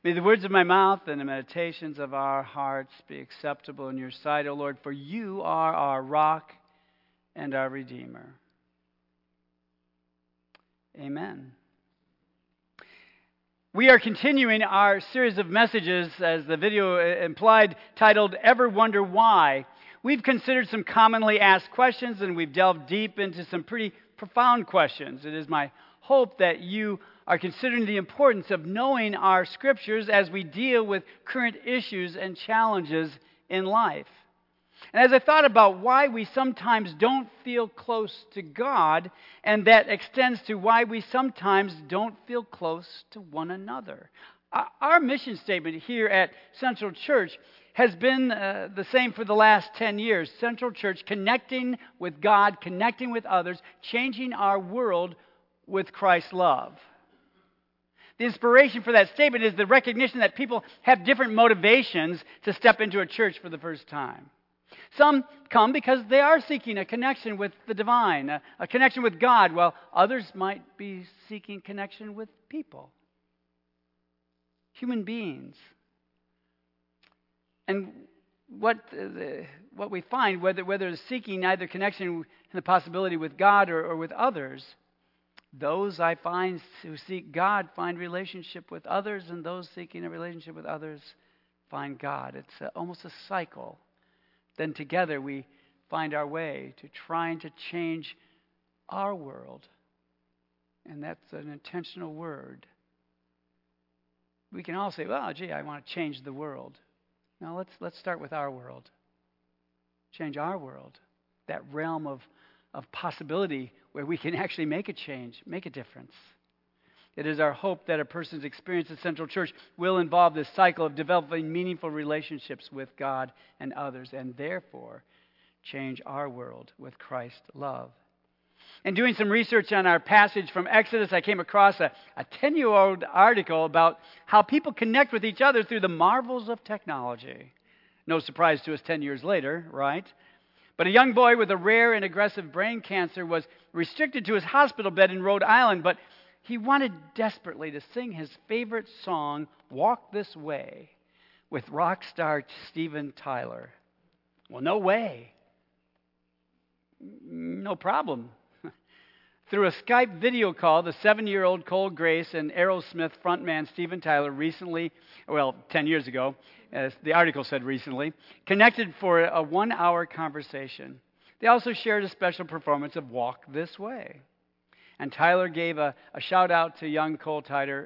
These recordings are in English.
May the words of my mouth and the meditations of our hearts be acceptable in your sight, O Lord, for you are our rock and our Redeemer. Amen. We are continuing our series of messages, as the video implied, titled Ever Wonder Why? We've considered some commonly asked questions, and we've delved deep into some pretty profound questions. It is my hope that you are considering the importance of knowing our scriptures as we deal with current issues and challenges in life. And as I thought about why we sometimes don't feel close to God, and that extends to why we sometimes don't feel close to one another. Our mission statement here at Central Church has been the same for the last 10 years. Central Church, connecting with God, connecting with others, changing our world with Christ's love. The inspiration for that statement is the recognition that people have different motivations to step into a church for the first time. Some come because they are seeking a connection with the divine, a connection with God, while others might be seeking connection with people, human beings. And what we find, whether it's seeking either connection and the possibility with God or with others, those I find who seek God find relationship with others, and those seeking a relationship with others find God. It's almost a cycle. Then together we find our way to trying to change our world. And that's an intentional word. We can all say, well, gee, I want to change the world. Now let's start with our world. Change our world. That realm of possibility where we can actually make a change, make a difference. It is our hope that a person's experience at Central Church will involve this cycle of developing meaningful relationships with God and others, and therefore change our world with Christ's love. In doing some research on our passage from Exodus, I came across a 10-year-old article about how people connect with each other through the marvels of technology. No surprise to us 10 years later, right? But a young boy with a rare and aggressive brain cancer was restricted to his hospital bed in Rhode Island, but he wanted desperately to sing his favorite song, Walk This Way, with rock star Steven Tyler. Well, no way. No problem. Through a Skype video call, the 7-year-old Cole Grace and Aerosmith frontman Steven Tyler 10 years ago, as the article said recently, connected for a 1-hour conversation. They also shared a special performance of Walk This Way. And Tyler gave a shout-out to young Cole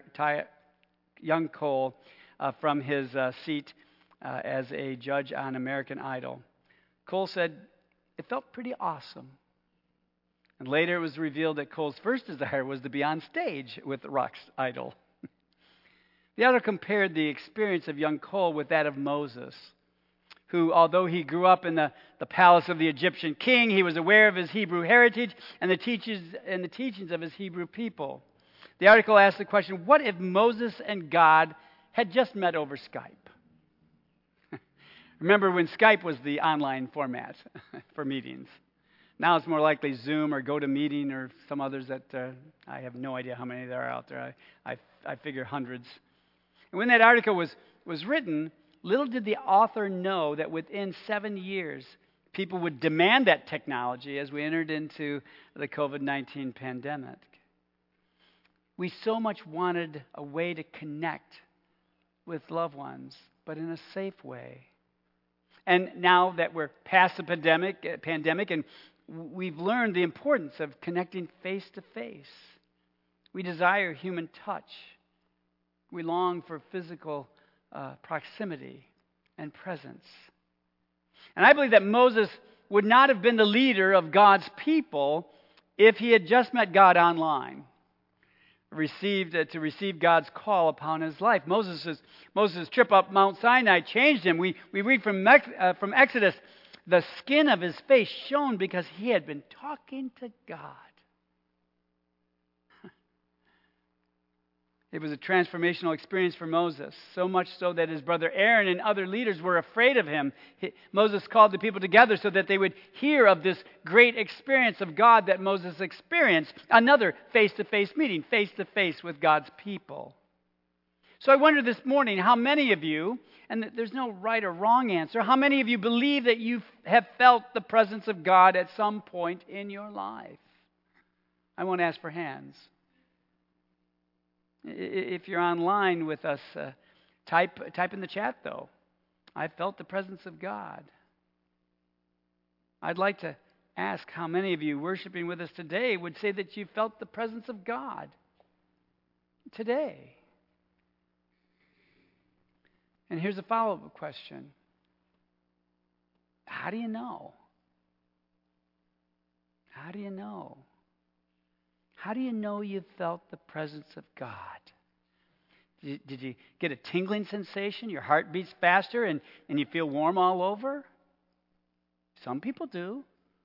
from his seat as a judge on American Idol. Cole said, "It felt pretty awesome." And later it was revealed that Cole's first desire was to be on stage with Rock's Idol. The author compared the experience of young Cole with that of Moses, who, although he grew up in the palace of the Egyptian king, he was aware of his Hebrew heritage and the teachings of his Hebrew people. The article asked the question, what if Moses and God had just met over Skype? Remember when Skype was the online format for meetings? Now it's more likely Zoom or GoToMeeting or some others that I have no idea how many there are out there. I figure hundreds. And when that article was written, little did the author know that within 7 years, people would demand that technology as we entered into the COVID-19 pandemic. We so much wanted a way to connect with loved ones, but in a safe way. And now that we're past the pandemic, and we've learned the importance of connecting face to face. We desire human touch. We long for physical proximity and presence. And I believe that Moses would not have been the leader of God's people if he had just met God online, to receive God's call upon his life. Moses' trip up Mount Sinai changed him. We read from Exodus, the skin of his face shone because he had been talking to God. It was a transformational experience for Moses, so much so that his brother Aaron and other leaders were afraid of him. Moses called the people together so that they would hear of this great experience of God that Moses experienced, another face-to-face meeting, face-to-face with God's people. So I wonder this morning, how many of you, and there's no right or wrong answer, how many of you believe that you have felt the presence of God at some point in your life? I won't ask for hands. If you're online with us, type in the chat, though. I felt the presence of God. I'd like to ask how many of you worshiping with us today would say that you felt the presence of God today. And here's a follow-up question. How do you know? How do you know? How do you know you felt the presence of God? Did you get a tingling sensation? Your heart beats faster and you feel warm all over? Some people do.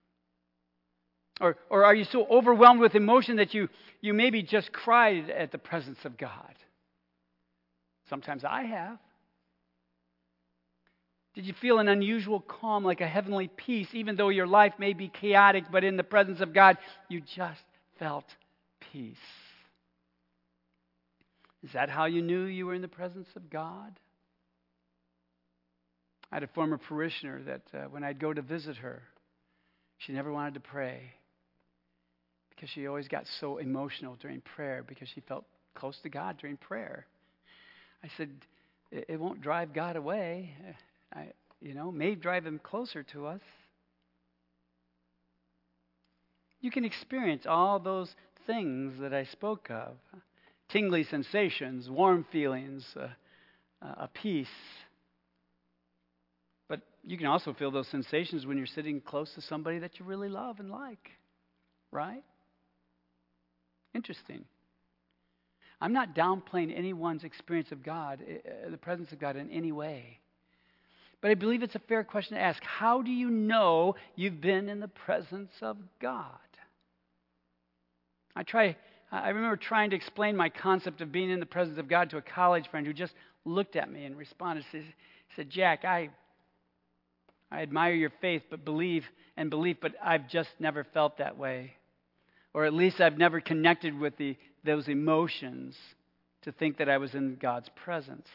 Or are you so overwhelmed with emotion that you maybe just cried at the presence of God? Sometimes I have. Did you feel an unusual calm, like a heavenly peace, even though your life may be chaotic, but in the presence of God, you just felt peace? Is that how you knew you were in the presence of God? I had a former parishioner that when I'd go to visit her, she never wanted to pray because she always got so emotional during prayer because she felt close to God during prayer. I said, it won't drive God away. May drive him closer to us. You can experience all those things that I spoke of. Tingly sensations, warm feelings, a peace. But you can also feel those sensations when you're sitting close to somebody that you really love and like. Right? Interesting. I'm not downplaying anyone's experience of God, the presence of God in any way. But I believe it's a fair question to ask. How do you know you've been in the presence of God? I remember trying to explain my concept of being in the presence of God to a college friend who just looked at me and responded. He said, Jack, I admire your faith, but but I've just never felt that way. Or at least I've never connected with those emotions to think that I was in God's presence.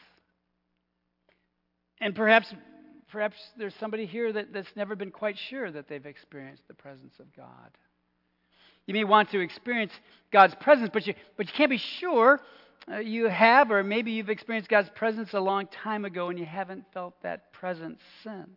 And perhaps there's somebody here that's never been quite sure that they've experienced the presence of God. You may want to experience God's presence, but you can't be sure you have, or maybe you've experienced God's presence a long time ago and you haven't felt that presence since.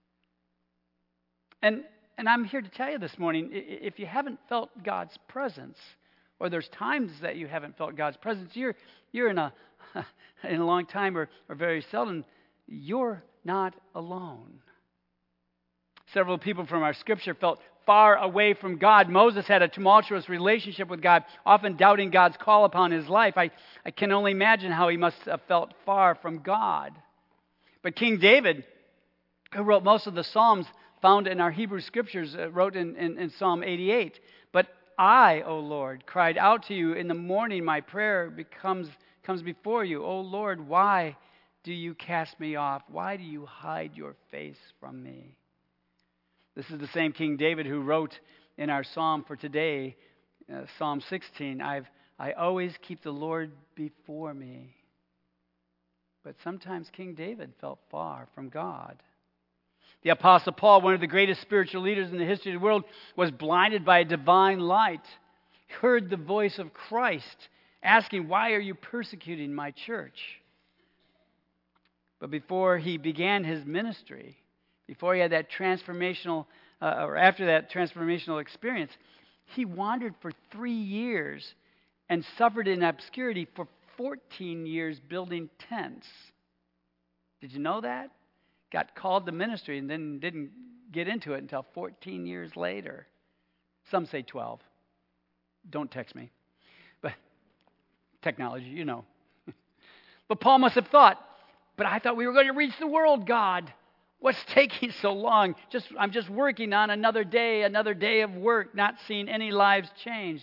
And I'm here to tell you this morning, if you haven't felt God's presence, or there's times that you haven't felt God's presence, you're in a long time or very seldom, you're not alone. Several people from our scripture felt far away from God. Moses had a tumultuous relationship with God, often doubting God's call upon his life. I can only imagine how he must have felt far from God. But King David, who wrote most of the Psalms found in our Hebrew scriptures, wrote in Psalm 88, "But I, O Lord, cried out to you in the morning. My prayer comes before you. O Lord, why do you cast me off? Why do you hide your face from me?" This is the same King David who wrote in our psalm for today, Psalm 16, I always keep the Lord before me. But sometimes King David felt far from God. The Apostle Paul, one of the greatest spiritual leaders in the history of the world, was blinded by a divine light. He heard the voice of Christ asking, "Why are you persecuting my church?" But before he began his ministry, before he had that transformational, or after that transformational experience, he wandered for 3 years and suffered in obscurity for 14 years building tents. Did you know that? Got called to ministry and then didn't get into it until 14 years later. Some say 12. Don't text me. But technology, you know. But Paul must have thought, but I thought we were going to reach the world, God. What's taking so long? I'm just working on another day of work, not seeing any lives change.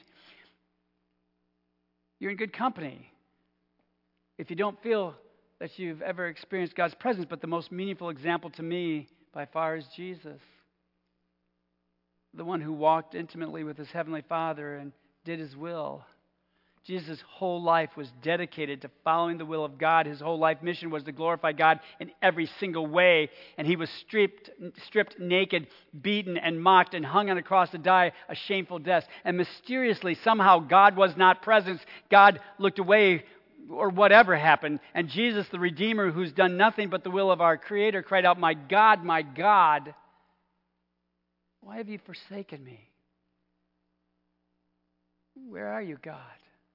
You're in good company if you don't feel that you've ever experienced God's presence. But the most meaningful example to me by far is Jesus, the one who walked intimately with his heavenly Father and did his will. Jesus' whole life was dedicated to following the will of God. His whole life mission was to glorify God in every single way. And he was stripped naked, beaten, and mocked, and hung on a cross to die a shameful death. And mysteriously, somehow, God was not present. God looked away, or whatever happened. And Jesus, the Redeemer, who's done nothing but the will of our Creator, cried out, my God, why have you forsaken me? Where are you, God?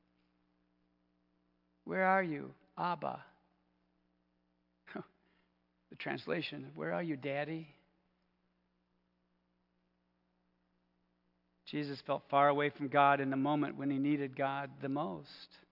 Where are you, Abba? The translation, where are you, Daddy? Jesus felt far away from God in the moment when he needed God the most.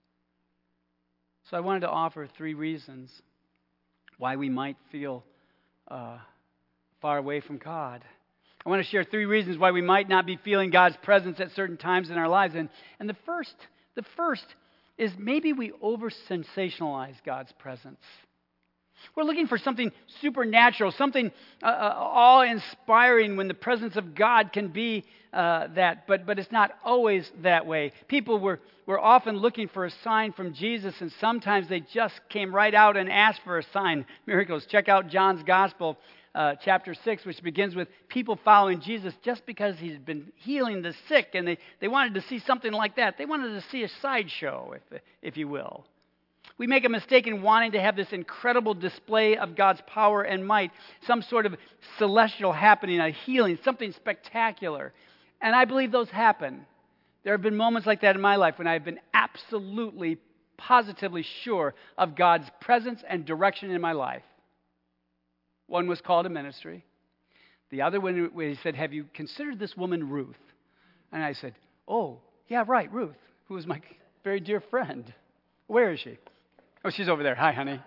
So I wanted to offer 3 reasons why we might feel far away from God. I want to share 3 reasons why we might not be feeling God's presence at certain times in our lives. And the first is maybe we over-sensationalize God's presence. We're looking for something supernatural, something awe-inspiring when the presence of God can be that. But it's not always that way. People were often looking for a sign from Jesus, and sometimes they just came right out and asked for a sign. Miracles. Check out John's Gospel, chapter 6, which begins with people following Jesus just because he's been healing the sick, and they wanted to see something like that. They wanted to see a sideshow, if you will. We make a mistake in wanting to have this incredible display of God's power and might, some sort of celestial happening, a healing, something spectacular. And I believe those happen. There have been moments like that in my life when I've been absolutely, positively sure of God's presence and direction in my life. One was called a ministry. The other one, he said, have you considered this woman, Ruth? And I said, oh, yeah, right, Ruth, who was my very dear friend. Where is she? Oh, she's over there. Hi, honey.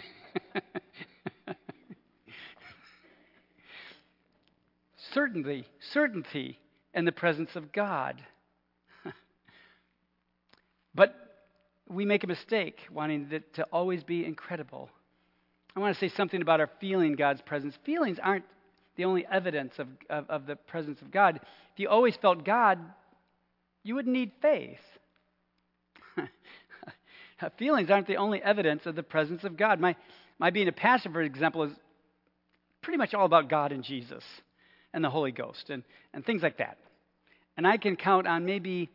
Certainty in the presence of God. But we make a mistake wanting it to always be incredible. I want to say something about our feeling God's presence. Feelings aren't the only evidence of the presence of God. If you always felt God, you wouldn't need faith. Feelings aren't the only evidence of the presence of God. My being a pastor, for example, is pretty much all about God and Jesus and the Holy Ghost and things like that. And I can count on maybe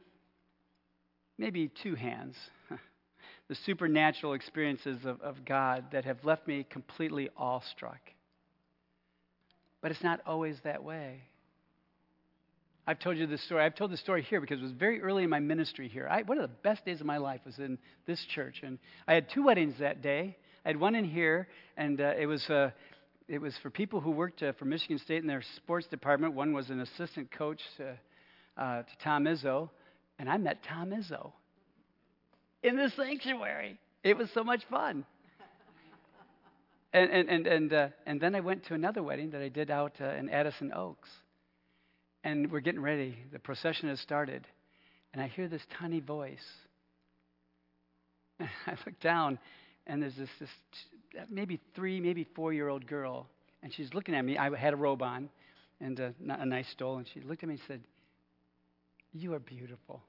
2 hands the supernatural experiences of God that have left me completely awestruck. But it's not always that way. I've told you this story. I've told this story here because it was very early in my ministry here. One of the best days of my life was in this church. And I had 2 weddings that day. I had one in here, and it was for people who worked for Michigan State in their sports department. One was an assistant coach to Tom Izzo, and I met Tom Izzo in the sanctuary. It was so much fun. And then I went to another wedding that I did out in Addison Oaks. And we're getting ready. The procession has started. And I hear this tiny voice. And I look down, and there's this maybe 3, maybe 4-year-old girl. And she's looking at me. I had a robe on and a nice stole. And she looked at me and said, "You are beautiful."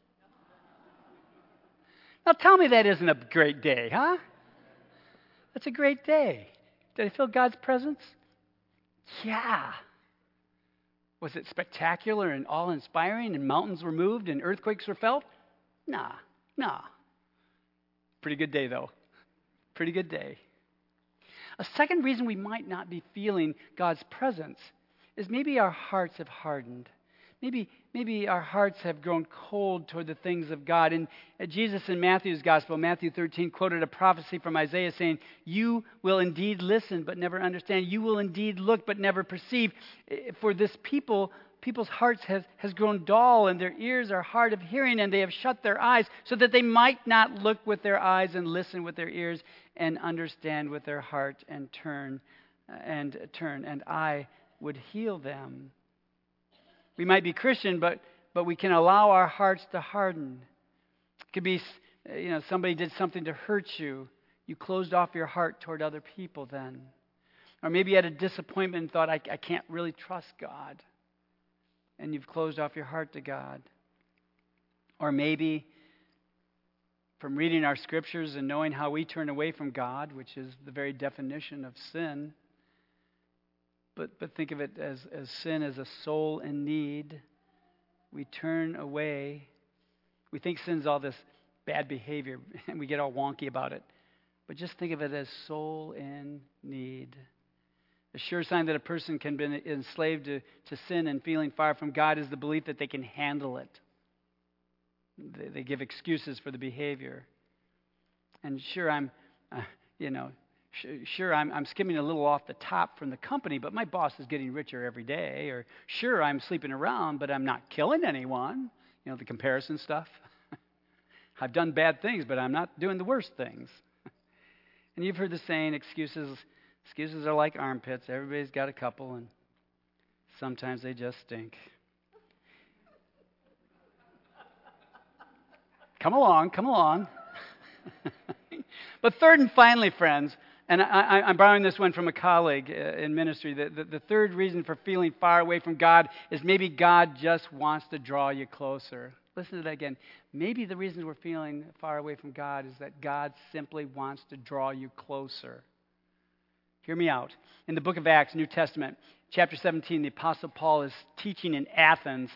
Now tell me that isn't a great day, huh? That's a great day. Did I feel God's presence? Yeah. Was it spectacular and awe-inspiring and mountains were moved and earthquakes were felt? Nah. Pretty good day, though. Pretty good day. A second reason we might not be feeling God's presence is maybe our hearts have hardened. Maybe our hearts have grown cold toward the things of God. And Jesus in Matthew's Gospel, Matthew 13, quoted a prophecy from Isaiah saying, "You will indeed listen, but never understand. You will indeed look, but never perceive." For this people's hearts has grown dull, and their ears are hard of hearing, and they have shut their eyes, so that they might not look with their eyes and listen with their ears and understand with their heart and turn, and I would heal them. We might be Christian, but we can allow our hearts to harden. It could be, somebody did something to hurt you. You closed off your heart toward other people then. Or maybe you had a disappointment and thought, I can't really trust God. And you've closed off your heart to God. Or maybe from reading our scriptures and knowing how we turn away from God, which is the very definition of sin. But think of it as sin as a soul in need. We turn away. We think sin's all this bad behavior, and we get all wonky about it. But just think of it as soul in need. A sure sign that a person can be enslaved to sin and feeling far from God is the belief that they can handle it. They give excuses for the behavior. And sure, I'm skimming a little off the top from the company, but my boss is getting richer every day. Or sure, I'm sleeping around, but I'm not killing anyone. The comparison stuff. I've done bad things, but I'm not doing the worst things. And you've heard the saying, excuses are like armpits. Everybody's got a couple, and sometimes they just stink. Come along. But third and finally, friends, and I'm borrowing this one from a colleague in ministry, the third reason for feeling far away from God is maybe God just wants to draw you closer. Listen to that again. Maybe the reason we're feeling far away from God is that God simply wants to draw you closer. Hear me out. In the book of Acts, New Testament, chapter 17, the Apostle Paul is teaching in Athens.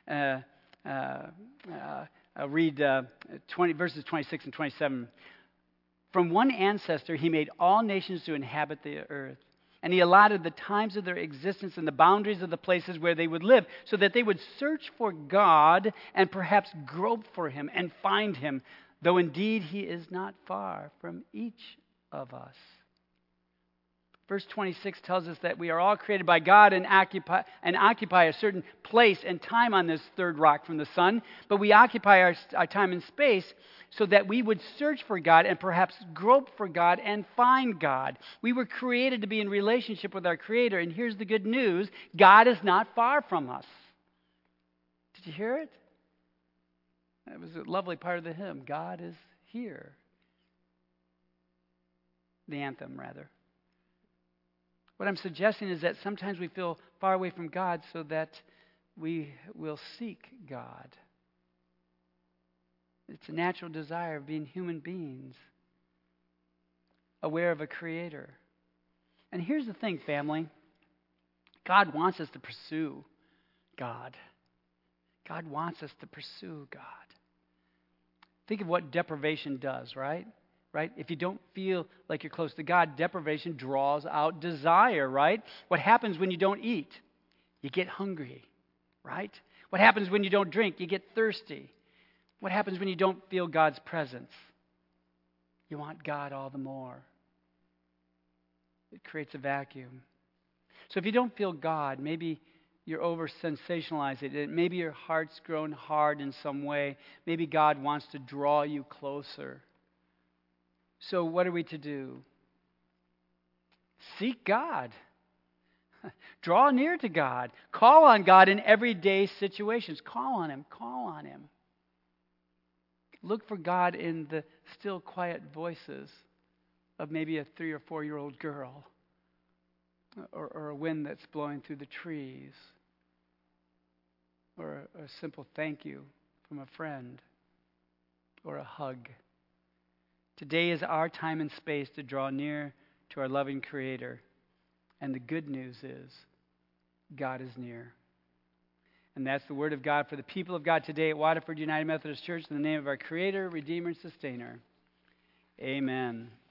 I'll read verses 26 and 27. From one ancestor, he made all nations to inhabit the earth. And he allotted the times of their existence and the boundaries of the places where they would live, so that they would search for God and perhaps grope for him and find him, though indeed he is not far from each of us. Verse 26 tells us that we are all created by God and occupy a certain place and time on this third rock from the sun, but we occupy our time and space so that we would search for God and perhaps grope for God and find God. We were created to be in relationship with our Creator, and here's the good news: God is not far from us. Did you hear it? That was a lovely part of the hymn. God is here. The anthem, rather. What I'm suggesting is that sometimes we feel far away from God so that we will seek God. It's a natural desire of being human beings, aware of a Creator. And here's the thing, family. God wants us to pursue God. God wants us to pursue God. Think of what deprivation does, right? Right? If you don't feel like you're close to God, deprivation draws out desire, right? What happens when you don't eat? You get hungry, right? What happens when you don't drink? You get thirsty. What happens when you don't feel God's presence? You want God all the more. It creates a vacuum. So if you don't feel God, maybe you're over-sensationalizing it. Maybe your heart's grown hard in some way. Maybe God wants to draw you closer. So what are we to do? Seek God. Draw near to God. Call on God in everyday situations. Call on Him. Call on Him. Look for God in the still, quiet voices of maybe a 3 or 4-year-old girl, or a wind that's blowing through the trees, or a simple thank you from a friend, or a hug. Today is our time and space to draw near to our loving Creator. And the good news is, God is near. And that's the word of God for the people of God today at Waterford United Methodist Church in the name of our Creator, Redeemer, and Sustainer. Amen.